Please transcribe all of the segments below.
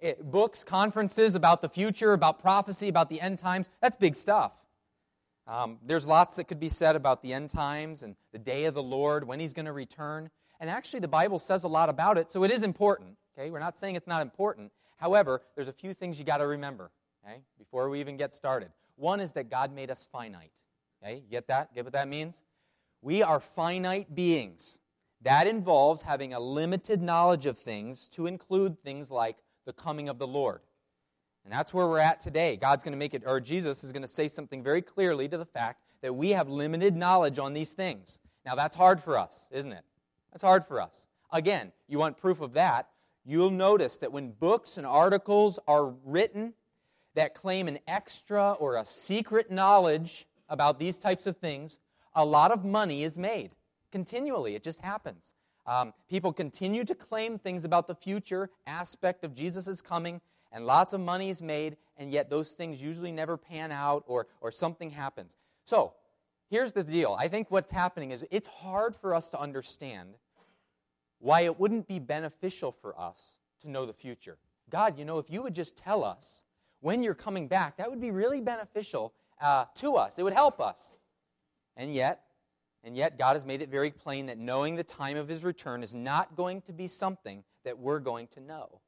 books, conferences about the future, about prophecy, about the end times. That's big stuff. There's lots that could be said about the end times and the day of the Lord, when He's going to return. And actually, the Bible says a lot about it, so it is important. Okay, we're not saying it's not important. However, there's a few things you got to remember, okay, before we even get started. One is that God made us finite. Okay, you get that? Get what that means? We are finite beings. That involves having a limited knowledge of things to include things like the coming of the Lord. And that's where we're at today. God's going to make it, or Jesus is going to say something very clearly to the fact that we have limited knowledge on these things. Now, that's hard for us, isn't it? That's hard for us. Again, you want proof of that? You'll notice that when books and articles are written that claim an extra or a secret knowledge about these types of things, a lot of money is made. Continually, it just happens. People continue to claim things about the future aspect of Jesus' coming, and lots of money is made, and yet those things usually never pan out or something happens. So, here's the deal. I think what's happening is it's hard for us to understand why it wouldn't be beneficial for us to know the future. God, if you would just tell us when you're coming back, that would be really beneficial to us. It would help us. And yet, God has made it very plain that knowing the time of His return is not going to be something that we're going to know.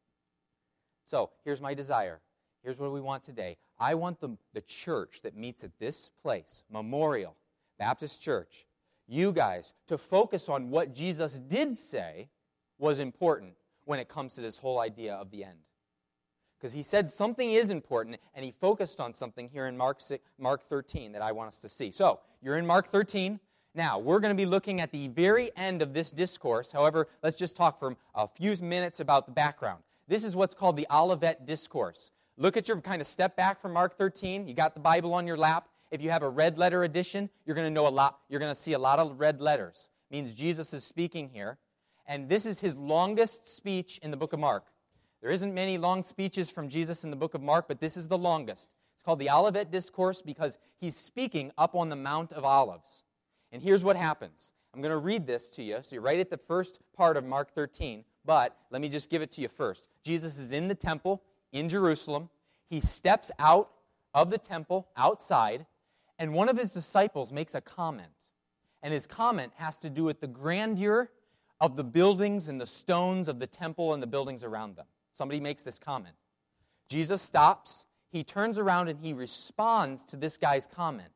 So, here's my desire. Here's what we want today. I want the church that meets at this place, Memorial Baptist Church, you guys, to focus on what Jesus did say was important when it comes to this whole idea of the end. Because He said something is important, and He focused on something here in Mark 13 that I want us to see. So, you're in Mark 13. Now, we're going to be looking at the very end of this discourse. However, let's just talk for a few minutes about the background. This is what's called the Olivet Discourse. Look at your kind of step back from Mark 13. You got the Bible on your lap. If you have a red letter edition, you're going to know a lot. You're going to see a lot of red letters. It means Jesus is speaking here. And this is His longest speech in the book of Mark. There isn't many long speeches from Jesus in the book of Mark, but this is the longest. It's called the Olivet Discourse because He's speaking up on the Mount of Olives. And here's what happens. I'm going to read this to you. So you're right at the first part of Mark 13, but let me just give it to you first. Jesus is in the temple in Jerusalem. He steps out of the temple, outside, and one of His disciples makes a comment. And his comment has to do with the grandeur of the buildings and the stones of the temple and the buildings around them. Somebody makes this comment. Jesus stops, He turns around, and He responds to this guy's comment.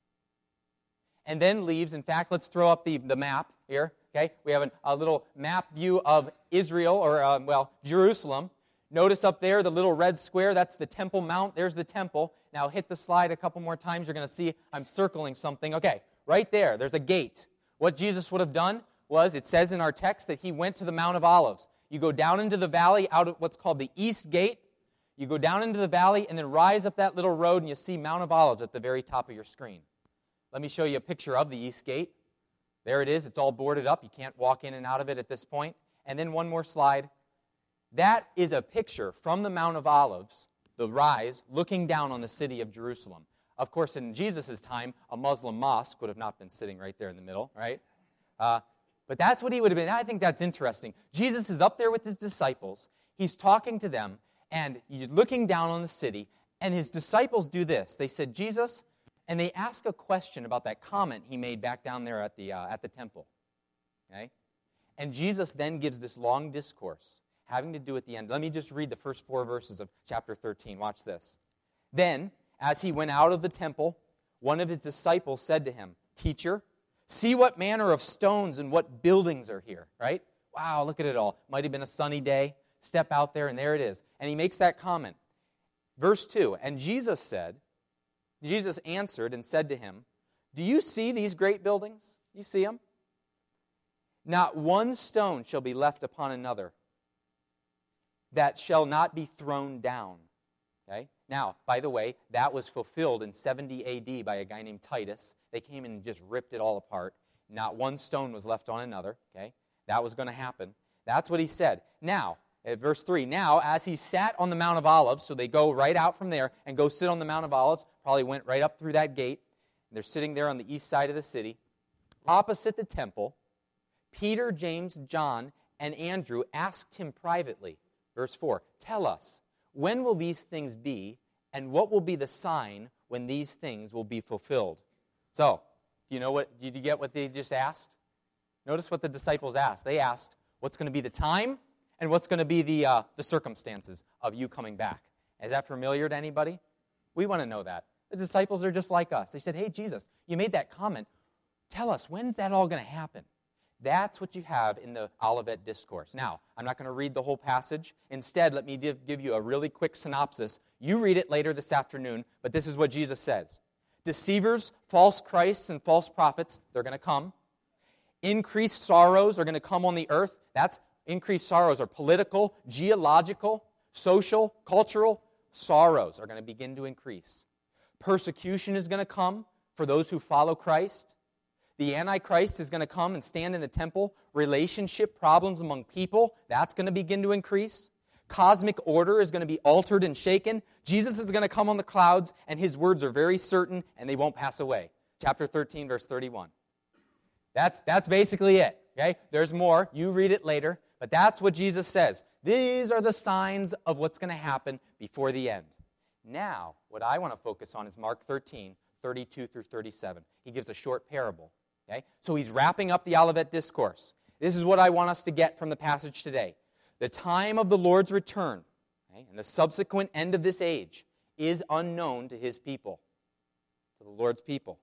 And then leaves. In fact, let's throw up the map here. Okay, we have a little map view of Israel, or Jerusalem. Notice up there, the little red square, that's the Temple Mount. There's the temple. Now hit the slide a couple more times. You're going to see I'm circling something. Okay, right there, there's a gate. What Jesus would have done was, it says in our text that He went to the Mount of Olives. You go down into the valley out of what's called the East Gate. You go down into the valley and then rise up that little road, and you see Mount of Olives at the very top of your screen. Let me show you a picture of the East Gate. There it is. It's all boarded up. You can't walk in and out of it at this point. And then one more slide. That is a picture from the Mount of Olives, the rise, looking down on the city of Jerusalem. Of course, in Jesus' time, a Muslim mosque would have not been sitting right there in the middle, right? But that's what He would have been. I think that's interesting. Jesus is up there with His disciples. He's talking to them, and He's looking down on the city, and His disciples do this. They said, Jesus, and they ask a question about that comment He made back down there at the temple. Okay? And Jesus then gives this long discourse having to do at the end. Let me just read the first 4 verses of chapter 13. Watch this. Then, as He went out of the temple, one of His disciples said to Him, Teacher, see what manner of stones and what buildings are here, right? Wow, look at it all. Might have been a sunny day. Step out there, and there it is. And He makes that comment. Verse 2, and Jesus answered and said to him, Do you see these great buildings? You see them? Not one stone shall be left upon another that shall not be thrown down. Okay? Now, by the way, that was fulfilled in 70 A.D. by a guy named Titus. They came and just ripped it all apart. Not one stone was left on another. Okay? That was going to happen. That's what He said. Now, at verse 3, now, as He sat on the Mount of Olives, so they go right out from there and go sit on the Mount of Olives, probably went right up through that gate. They're sitting there on the east side of the city. Opposite the temple, Peter, James, John, and Andrew asked Him privately, verse 4, Tell us, when will these things be, and what will be the sign when these things will be fulfilled? So, did you get what they just asked? Notice what the disciples asked. They asked, what's going to be the time, and what's going to be the circumstances of you coming back? Is that familiar to anybody? We want to know that. The disciples are just like us. They said, hey, Jesus, you made that comment. Tell us, when's that all going to happen? That's what you have in the Olivet Discourse. Now, I'm not going to read the whole passage. Instead, let me give you a really quick synopsis. You read it later this afternoon, but this is what Jesus says. Deceivers, false Christs, and false prophets, they're going to come. Increased sorrows are going to come on the earth. That's increased sorrows are political, geological, social, cultural sorrows are going to begin to increase. Persecution is going to come for those who follow Christ. The Antichrist is going to come and stand in the temple. Relationship problems among people, that's going to begin to increase. Cosmic order is going to be altered and shaken. Jesus is going to come on the clouds, and his words are very certain, and they won't pass away. Chapter 13, verse 31. That's basically it. Okay? There's more. You read it later. But that's what Jesus says. These are the signs of what's going to happen before the end. Now, what I want to focus on is Mark 13, 32 through 37. He gives a short parable. Okay? So he's wrapping up the Olivet Discourse. This is what I want us to get from the passage today. The time of the Lord's return, okay, and the subsequent end of this age is unknown to his people, to the Lord's people.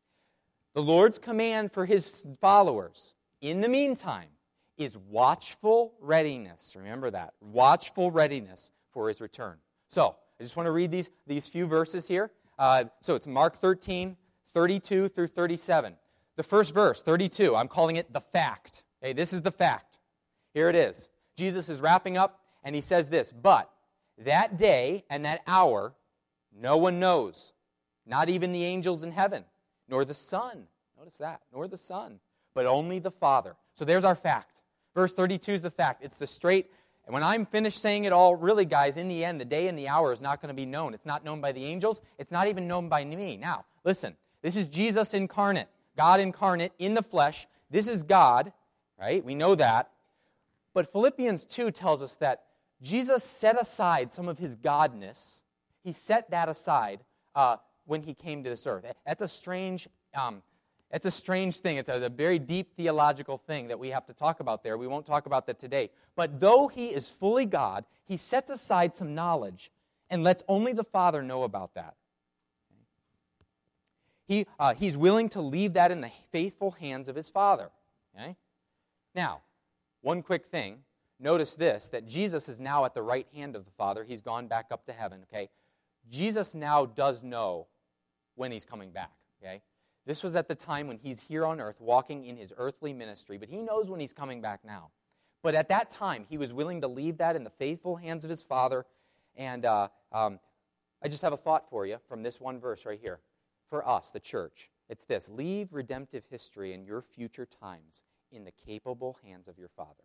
The Lord's command for his followers, in the meantime, is watchful readiness. Remember that. Watchful readiness for his return. So, I just want to read these few verses here. So it's Mark 13, 32 through 37. The first verse, 32, I'm calling it the fact. Okay, this is the fact. Here it is. Jesus is wrapping up, and he says this, but that day and that hour no one knows, not even the angels in heaven, nor the Son. Notice that, nor the Son, but only the Father. So there's our fact. Verse 32 is the fact. It's the straight, and when I'm finished saying it all, really, guys, in the end, the day and the hour is not going to be known. It's not known by the angels. It's not even known by me. Now, listen, this is Jesus incarnate, God incarnate in the flesh. This is God, right? We know that. But Philippians 2 tells us that Jesus set aside some of his godness. He set that aside when he came to this earth. That's a strange thing. It's a very deep theological thing that we have to talk about there. We won't talk about that today. But though he is fully God, he sets aside some knowledge and lets only the Father know about that. He's willing to leave that in the faithful hands of his Father. Okay? Now, one quick thing. Notice this, that Jesus is now at the right hand of the Father. He's gone back up to heaven. Okay? Jesus now does know when he's coming back. Okay? This was at the time when he's here on earth walking in his earthly ministry, but he knows when he's coming back now. But at that time, he was willing to leave that in the faithful hands of his Father. And I just have a thought for you from this one verse right here. For us, the church, it's this: leave redemptive history in your future times in the capable hands of your Father.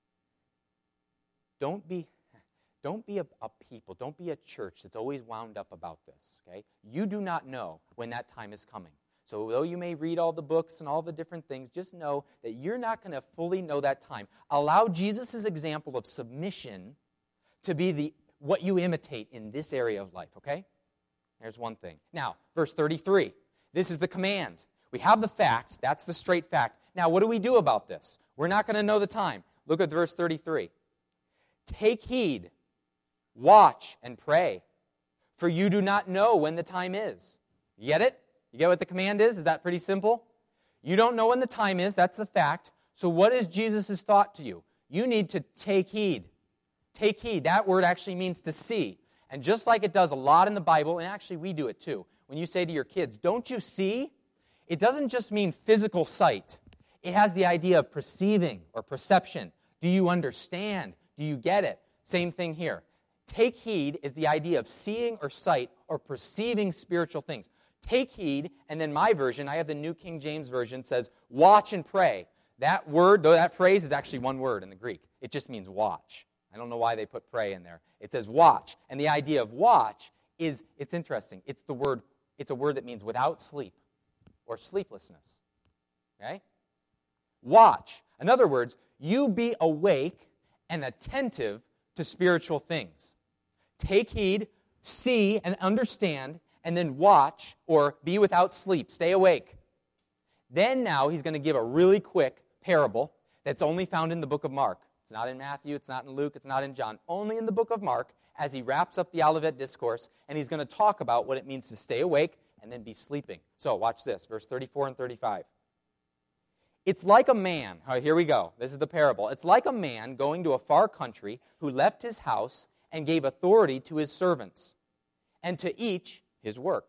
Don't be a people, don't be a church that's always wound up about this, okay? You do not know when that time is coming. So though you may read all the books and all the different things, just know that you're not going to fully know that time. Allow Jesus' example of submission to be what you imitate in this area of life, okay? There's one thing. Now, verse 33. This is the command. We have the fact. That's the straight fact. Now, what do we do about this? We're not going to know the time. Look at verse 33. Take heed, watch, and pray, for you do not know when the time is. You get it? You get what the command is? Is that pretty simple? You don't know when the time is. That's the fact. So what is Jesus' thought to you? You need to take heed. Take heed. That word actually means to see. And just like it does a lot in the Bible, and actually we do it too, when you say to your kids, don't you see? It doesn't just mean physical sight. It has the idea of perceiving or perception. Do you understand? Do you get it? Same thing here. Take heed is the idea of seeing or sight or perceiving spiritual things. Take heed, and then my version, I have the New King James Version, says watch and pray. That word, though that phrase is actually one word in the Greek. It just means watch. I don't know why they put pray in there. It says watch. And the idea of watch is, it's interesting. It's a word that means without sleep or sleeplessness. Okay? Watch. In other words, you be awake and attentive to spiritual things. take heed, see, and understand, and then watch or be without sleep. Stay awake. Then now he's going to give a really quick parable that's only found in the book of Mark. It's not in Matthew, it's not in Luke, it's not in John. Only in the book of Mark as he wraps up the Olivet Discourse, and he's going to talk about what it means to stay awake and then be sleeping. So watch this, verse 34 and 35. It's like a man, all right, here we go. This is the parable. It's like a man going to a far country who left his house and gave authority to his servants, and to each his work,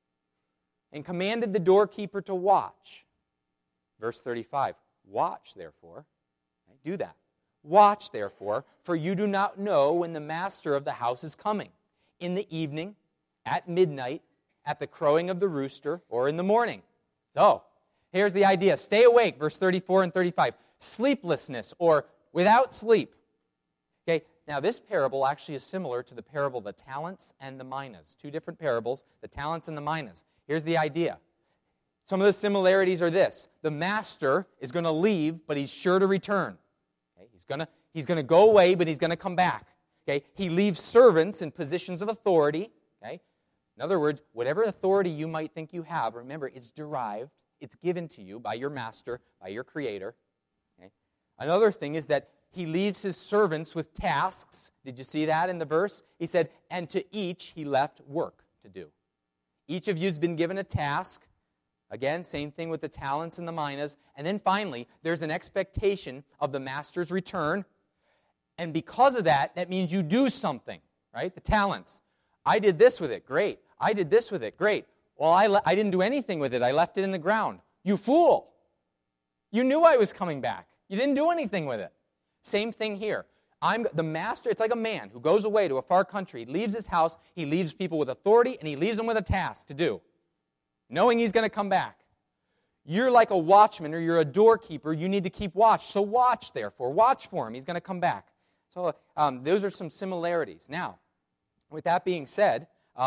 and commanded the doorkeeper to watch. Verse 35, watch, therefore. Okay, do that. Watch, therefore, for you do not know when the master of the house is coming, in the evening, at midnight, at the crowing of the rooster, or in the morning. So, here's the idea. Stay awake, verse 34 and 35. Sleeplessness, or without sleep. Okay, now this parable actually is similar to the parable of the talents and the minas. Two different parables, the talents and the minas. Here's the idea. Some of the similarities are this. The master is going to leave, but he's sure to return. Okay, he's going to go away, but he's going to come back. Okay, he leaves servants in positions of authority. Okay, in other words, whatever authority you might think you have, remember, it's derived, it's given to you by your master, by your creator. Okay? Another thing is that he leaves his servants with tasks. Did you see that in the verse? He said, and to each he left work to do. Each of you has been given a task. Again, same thing with the talents and the minas. And then finally, there's an expectation of the master's return. And because of that, that means you do something, right? The talents. I did this with it. Great. I did this with it. Great. Well, I didn't do anything with it. I left it in the ground. You fool. You knew I was coming back. You didn't do anything with it. Same thing here. I'm the master. It's like a man who goes away to a far country. He leaves his house. He leaves people with authority, and he leaves them with a task to do, knowing he's going to come back. You're like a watchman or you're a doorkeeper. You need to keep watch. So watch, therefore. Watch for him. He's going to come back. So those are some similarities. Now, with that being said,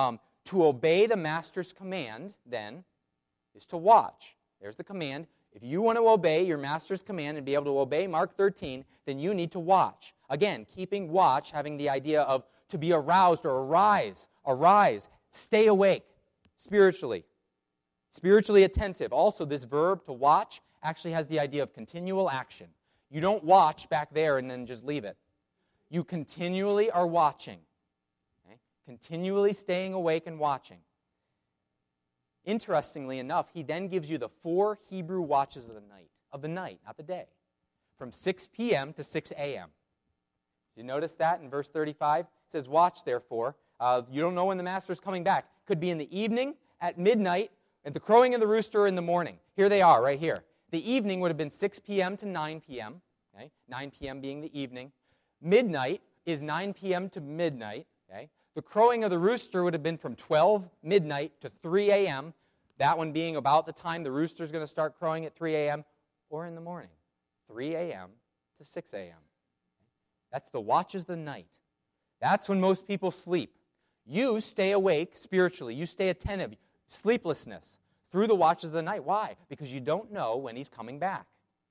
to obey the master's command, then, is to watch. There's the command. If you want to obey your master's command and be able to obey Mark 13, then you need to watch. Again, keeping watch, having the idea of to be aroused or arise, stay awake spiritually. Spiritually attentive. Also, this verb to watch actually has the idea of continual action. You don't watch back there and then just leave it. You continually are watching. Okay? Continually staying awake and watching. Interestingly enough, he then gives you the 4 Hebrew watches of the night, not the day, from 6 p.m. to 6 a.m. Did you notice that in verse 35? It says, watch, therefore. You don't know when the master's coming back. Could be in the evening, at midnight, at the crowing of the rooster, or in the morning. Here they are, right here. The evening would have been 6 p.m. to 9 p.m., okay? 9 p.m. being the evening. Midnight is 9 p.m. to midnight, okay? The crowing of the rooster would have been from 12 midnight to 3 a.m., that one being about the time the rooster's going to start crowing at 3 a.m., or in the morning, 3 a.m. to 6 a.m. That's the watches of the night. That's when most people sleep. You stay awake spiritually. You stay attentive. Sleeplessness through the watches of the night. Why? Because you don't know when he's coming back.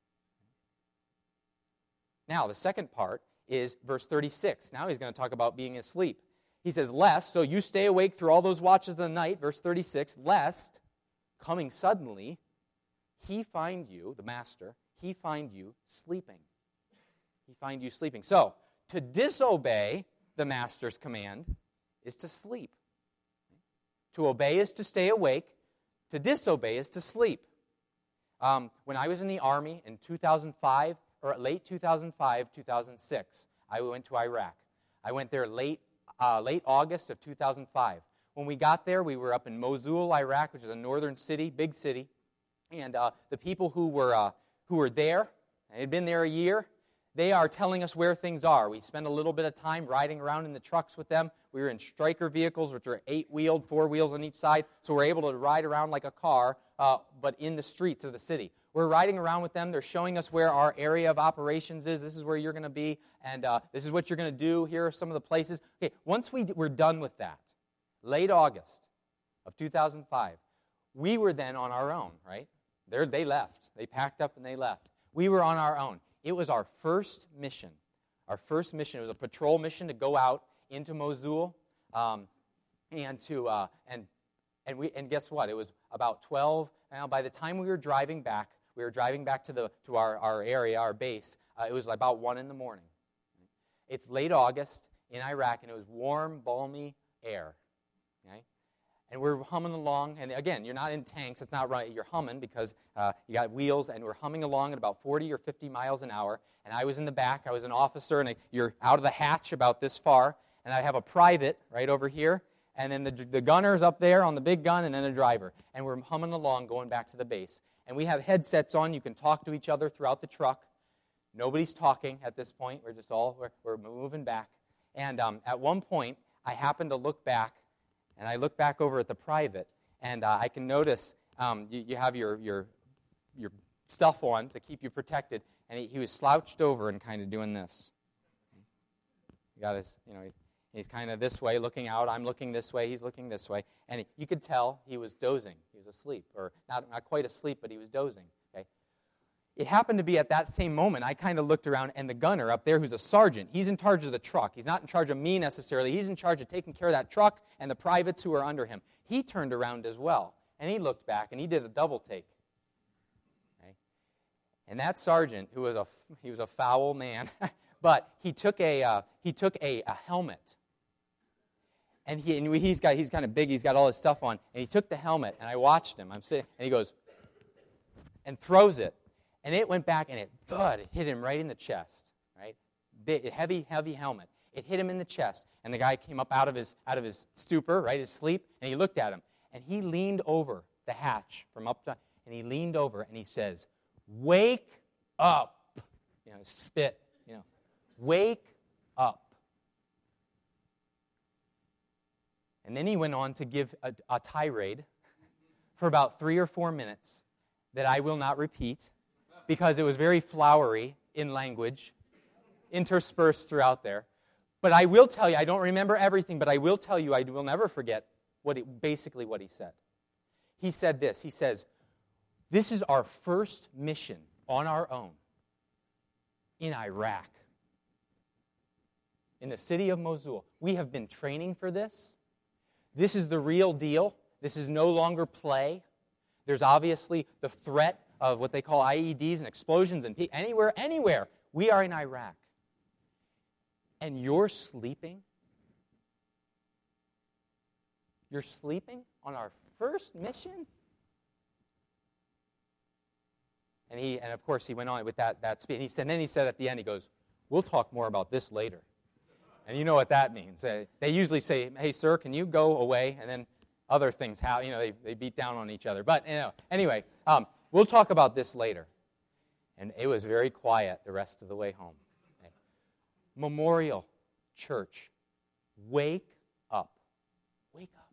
Now, the second part is verse 36. Now he's going to talk about being asleep. He says, lest, so you stay awake through all those watches of the night, verse 36, lest, coming suddenly, he find you, the master, he find you sleeping. He find you sleeping. So, to disobey the master's command is to sleep. To obey is to stay awake. To disobey is to sleep. When I was in the Army in 2005, or late 2005, 2006, I went to Iraq. I went there late August of 2005. When we got there, we were up in Mosul, Iraq, which is a northern city, big city. And the people who were there, and had been there a year, they are telling us where things are. We spent a little bit of time riding around in the trucks with them. We were in Stryker vehicles, which are 8-wheeled, 4 wheels on each side, so we're able to ride around like a car, but in the streets of the city. We're riding around with them. They're showing us where our area of operations is. This is where you're going to be, and this is what you're going to do. Here are some of the places. Okay, once we're done with that, late August of 2005, we were then on our own, right? They left. They packed up and they left. We were on our own. It was our first mission. Our first mission, it was a patrol mission to go out into Mosul. and guess what? It was about 12. Now, by the time we were driving back to our area, our base. It was about 1 in the morning. It's late August in Iraq, and it was warm, balmy air. Okay? And we're humming along, and again, you're not in tanks. It's not right. You're humming because you got wheels, and we're humming along at about 40 or 50 miles an hour. And I was in the back. I was an officer, and you're out of the hatch about this far. And I have a private right over here, and then the gunner's up there on the big gun, and then a driver. And we're humming along going back to the base. And we have headsets on. You can talk to each other throughout the truck. Nobody's talking at this point. We're just we're moving back. And at one point, I happened to look back, and I look back over at the private, and I can notice you have your stuff on to keep you protected, and he was slouched over and kind of doing this. He got his, he's kind of this way looking out. I'm looking this way. He's looking this way. And you could tell he was dozing. He was asleep, or not quite asleep, but he was dozing. Okay. It happened to be at that same moment, I kind of looked around, and the gunner up there, who's a sergeant, he's in charge of the truck. He's not in charge of me necessarily. He's in charge of taking care of that truck and the privates who are under him. He turned around as well, and he looked back, and he did a double take. Okay. And that sergeant, he was a foul man, but he took a helmet. And he's kind of big. He's got all his stuff on, and he took the helmet. And I watched him. I'm sitting, and he goes and throws it, and it went back, and it hit him right in the chest. Right, big, heavy helmet. It hit him in the chest, and the guy came up out of his stupor, right, his sleep, and he looked at him, and he leaned over the hatch from up to, and he leaned over, and he says, "Wake up!" Spit. Wake up. And then he went on to give a tirade for about 3 or 4 minutes that I will not repeat because it was very flowery in language, interspersed throughout there. But I will tell you, I don't remember everything, but I will tell you, I will never forget basically what he said. He said this. He says, "This is our first mission on our own in Iraq, in the city of Mosul. We have been training for this. This is the real deal. This is no longer play. There's obviously the threat of what they call IEDs and explosions and anywhere. We are in Iraq. And you're sleeping? You're sleeping on our first mission?" And of course he went on with that speech. And then he said at the end, he goes, "We'll talk more about this later." And you know what that means. They usually say, "Hey, sir, can you go away?" And then other things, they beat down on each other. But anyway, we'll talk about this later. And it was very quiet the rest of the way home. Okay. Memorial Church, wake up. Wake up.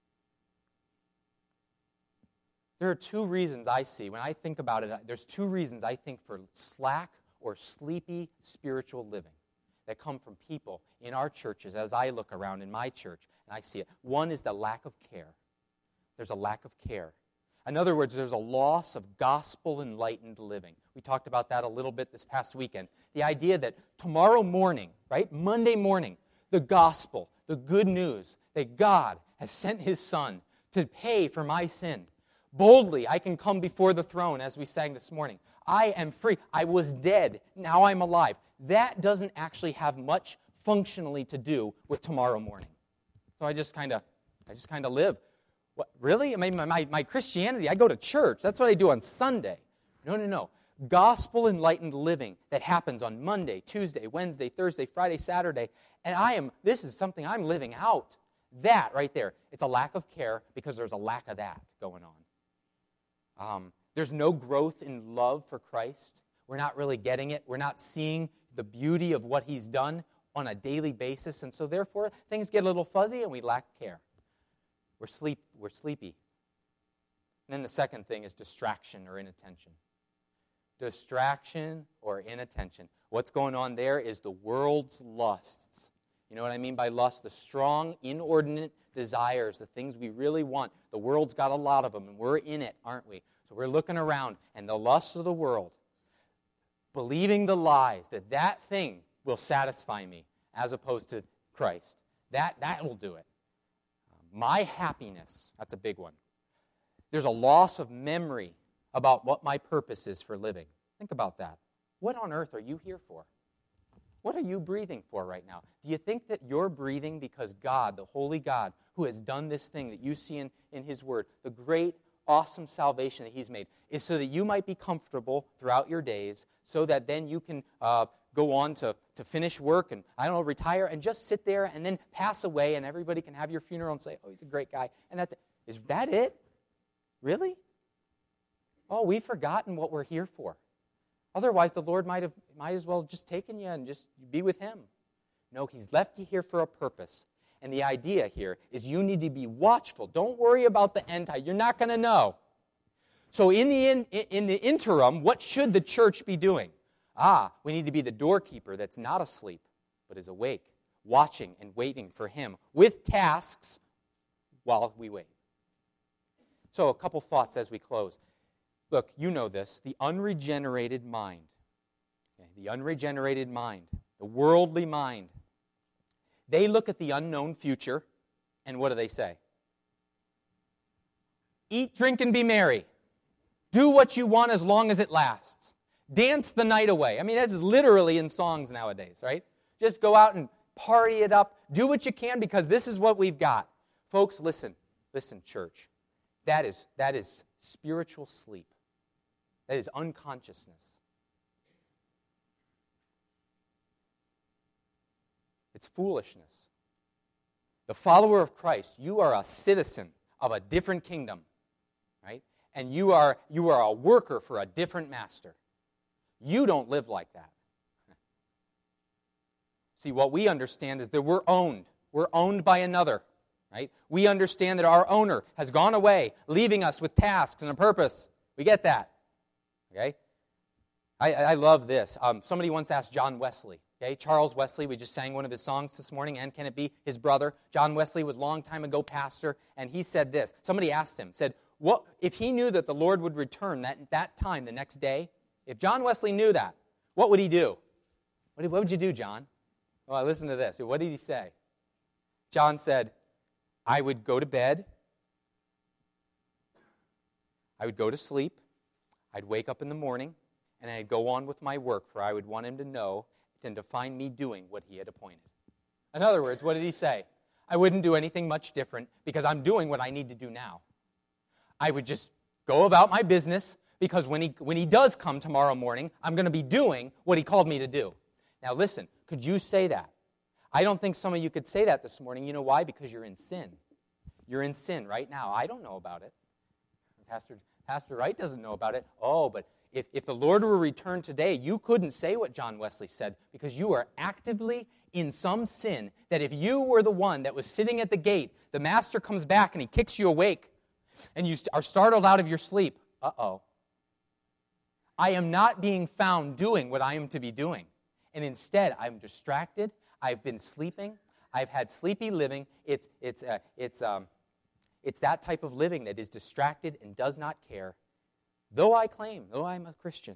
There are 2 reasons I see. When I think about it, there's 2 reasons I think for slack or sleepy spiritual living that come from people in our churches as I look around in my church and I see it. One is the lack of care. There's a lack of care. In other words, there's a loss of gospel-enlightened living. We talked about that a little bit this past weekend. The idea that tomorrow morning, right, Monday morning, the gospel, the good news that God has sent His Son to pay for my sin. Boldly, I can come before the throne, as we sang this morning. I am free. I was dead. Now I'm alive. That doesn't actually have much functionally to do with tomorrow morning. So I just kind of live. What, really? I mean, my Christianity, I go to church. That's what I do on Sunday. No. Gospel-enlightened living that happens on Monday, Tuesday, Wednesday, Thursday, Friday, Saturday. And this is something I'm living out. That right there. It's a lack of care because there's a lack of that going on. There's no growth in love for Christ. We're not really getting it. We're not seeing the beauty of what He's done on a daily basis. And so therefore, things get a little fuzzy and we lack care. We're sleepy. And then the second thing is distraction or inattention. Distraction or inattention. What's going on there is the world's lusts. You know what I mean by lust? The strong, inordinate desires, the things we really want. The world's got a lot of them, and we're in it, aren't we? So we're looking around, and the lusts of the world, believing the lies that thing will satisfy me as opposed to Christ. That will do it. my happiness. That's a big one. There's a loss of memory about what my purpose is for living. Think about that. What on earth are you here for? What are you breathing for right now? Do you think that you're breathing because God, the holy God, who has done this thing that you see in His Word, the great, awesome salvation that He's made, is so that you might be comfortable throughout your days, so that then you can go on to finish work and, retire and just sit there and then pass away and everybody can have your funeral and say, oh, he's a great guy. And that's it. Is that it? Really? Oh, we've forgotten what we're here for. Otherwise, the Lord might as well just taken you and just be with Him. No, He's left you here for a purpose. And the idea here is you need to be watchful. Don't worry about the end time. You're not going to know. So in the interim, what should the church be doing? We need to be the doorkeeper that's not asleep, but is awake, watching and waiting for Him with tasks while we wait. So a couple thoughts as we close. Look, you know this, the unregenerated mind. Okay, the unregenerated mind, the worldly mind. They look at the unknown future, and what do they say? Eat, drink, and be merry. Do what you want as long as it lasts. Dance the night away. I mean, that's literally in songs nowadays, right? Just go out and party it up. Do what you can because this is what we've got. Folks, listen, church. That is spiritual sleep. That is unconsciousness. It's foolishness. The follower of Christ, you are a citizen of a different kingdom, right? And you are a worker for a different master. You don't live like that. See, what we understand is that we're owned. We're owned by another, right? We understand that our owner has gone away, leaving us with tasks and a purpose. We get that, okay? I love this. Somebody once asked John Wesley, okay? Charles Wesley, we just sang one of his songs this morning, and can it be his brother? John Wesley was a long time ago pastor, and he said this. Somebody asked him, said, what if he knew that the Lord would return that time the next day? If John Wesley knew that, what would he do? What would you do, John? Well, listen to this. What did he say? John said, I would go to bed. I would go to sleep. I'd wake up in the morning, and I'd go on with my work, for I would want him to know and to find me doing what he had appointed. In other words, what did he say? I wouldn't do anything much different because I'm doing what I need to do now. I would just go about my business because when he does come tomorrow morning, I'm going to be doing what he called me to do. Now listen, could you say that? I don't think some of you could say that this morning. You know why? Because you're in sin. You're in sin right now. I don't know about it. Pastor Wright doesn't know about it. Oh, but if the Lord were to return today, you couldn't say what John Wesley said because you are actively in some sin that if you were the one that was sitting at the gate, the master comes back and he kicks you awake and you are startled out of your sleep. Uh-oh. I am not being found doing what I am to be doing. And instead, I'm distracted. I've been sleeping. I've had sleepy living. It's that type of living that is distracted and does not care. Though I'm a Christian.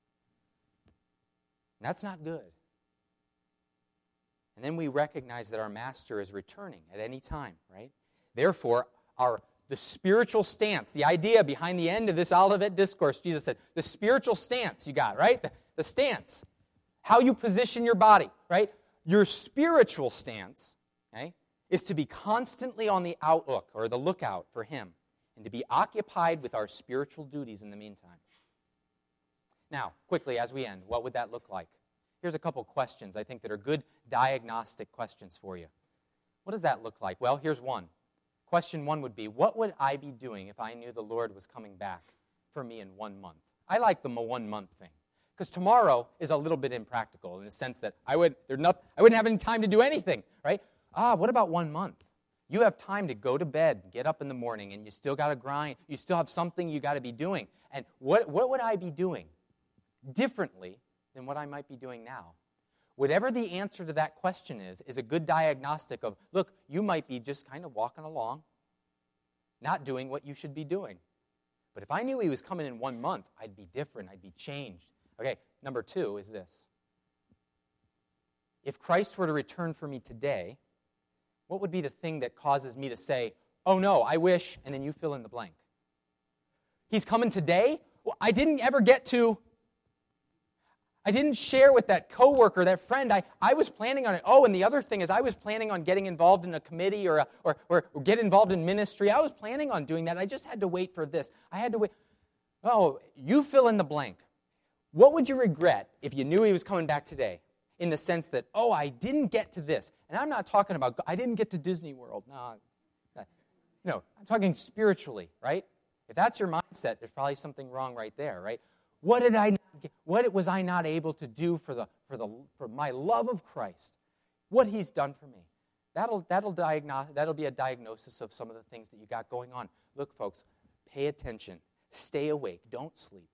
And that's not good. And then we recognize that our master is returning at any time, right? Therefore, the spiritual stance, the idea behind the end of this Olivet Discourse, Jesus said, the spiritual stance you got, right? The stance. How you position your body, right? Your spiritual stance, okay, is to be constantly on the outlook or the lookout for Him and to be occupied with our spiritual duties in the meantime. Now, quickly as we end, what would that look like? Here's a couple questions I think that are good diagnostic questions for you. What does that look like? Well, here's one. Question one would be, what would I be doing if I knew the Lord was coming back for me in 1 month? I like the 1 month thing. Because tomorrow is a little bit impractical in the sense that I wouldn't have any time to do anything, right? What about 1 month? You have time to go to bed, get up in the morning, and you still got to grind. You still have something you got to be doing. And what would I be doing differently than what I might be doing now? Whatever the answer to that question is a good diagnostic of, look, you might be just kind of walking along, not doing what you should be doing. But if I knew He was coming in 1 month, I'd be different. I'd be changed. Okay, number two is this. If Christ were to return for me today, What would be the thing that causes me to say, oh no, I wish, and then you fill in the blank? He's coming today? Well, I didn't share with that coworker, that friend. I was planning on it. Oh, and the other thing is I was planning on getting involved in a committee or get involved in ministry. I was planning on doing that. I just had to wait for this. I had to wait. Oh, you fill in the blank. What would you regret if you knew he was coming back today? In the sense that, oh, I didn't get to this. And I'm not talking about, I didn't get to Disney World. No, I'm talking spiritually, right? If that's your mindset, there's probably something wrong right there, right? What was I not able to do for my love of Christ? What he's done for me. That'll be a diagnosis of some of the things that you got going on. Look, folks, pay attention. Stay awake. Don't sleep.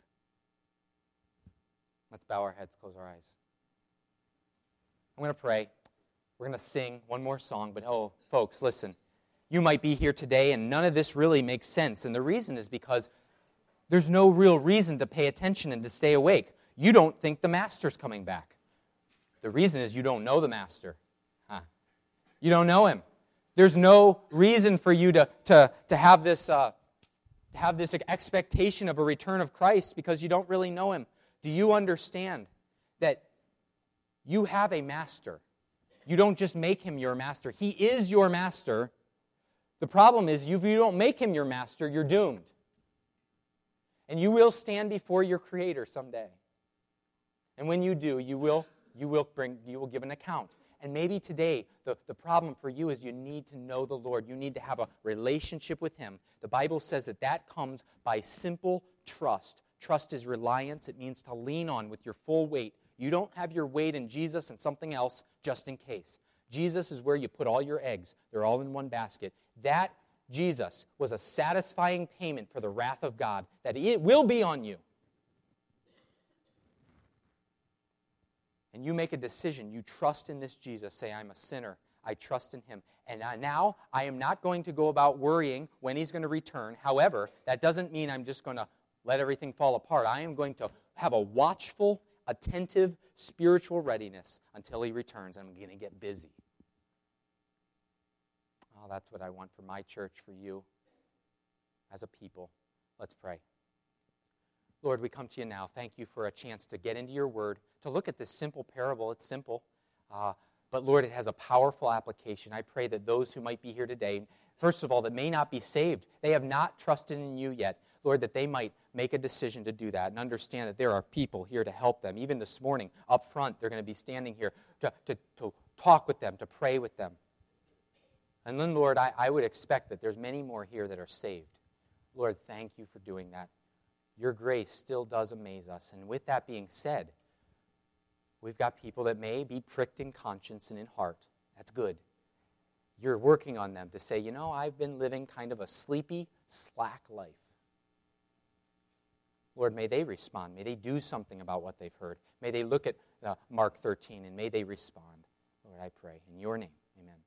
Let's bow our heads, close our eyes. I'm going to pray. We're going to sing one more song, but folks, listen. You might be here today and none of this really makes sense, and the reason is because there's no real reason to pay attention and to stay awake. You don't think the Master's coming back. The reason is you don't know the Master. You don't know him. There's no reason for you to have this expectation of a return of Christ because you don't really know him. Do you understand that you have a master? You don't just make him your master. He is your master. The problem is, if you don't make him your master, you're doomed. And you will stand before your Creator someday. And when you do, you will give an account. And maybe today, the problem for you is you need to know the Lord. You need to have a relationship with him. The Bible says that comes by simple trust. Trust is reliance. It means to lean on with your full weight. You don't have your weight in Jesus and something else just in case. Jesus is where you put all your eggs. They're all in one basket. That Jesus was a satisfying payment for the wrath of God, that it will be on you. And you make a decision. You trust in this Jesus. Say, I'm a sinner. I trust in him. And now I am not going to go about worrying when he's going to return. However, that doesn't mean I'm just going to let everything fall apart. I am going to have a watchful, attentive, spiritual readiness until he returns. I'm going to get busy. Oh, that's what I want for my church, for you, as a people. Let's pray. Lord, we come to you now. Thank you for a chance to get into your word, to look at this simple parable. It's simple, but Lord, it has a powerful application. I pray that those who might be here today, first of all, that may not be saved, they have not trusted in you yet, Lord, that they might make a decision to do that and understand that there are people here to help them. Even this morning, up front, they're going to be standing here to talk with them, to pray with them. And then, Lord, I would expect that there's many more here that are saved. Lord, thank you for doing that. Your grace still does amaze us. And with that being said, we've got people that may be pricked in conscience and in heart. That's good. You're working on them to say, I've been living kind of a sleepy, slack life. Lord, may they respond. May they do something about what they've heard. May they look at Mark 13 and may they respond. Lord, I pray in your name. Amen.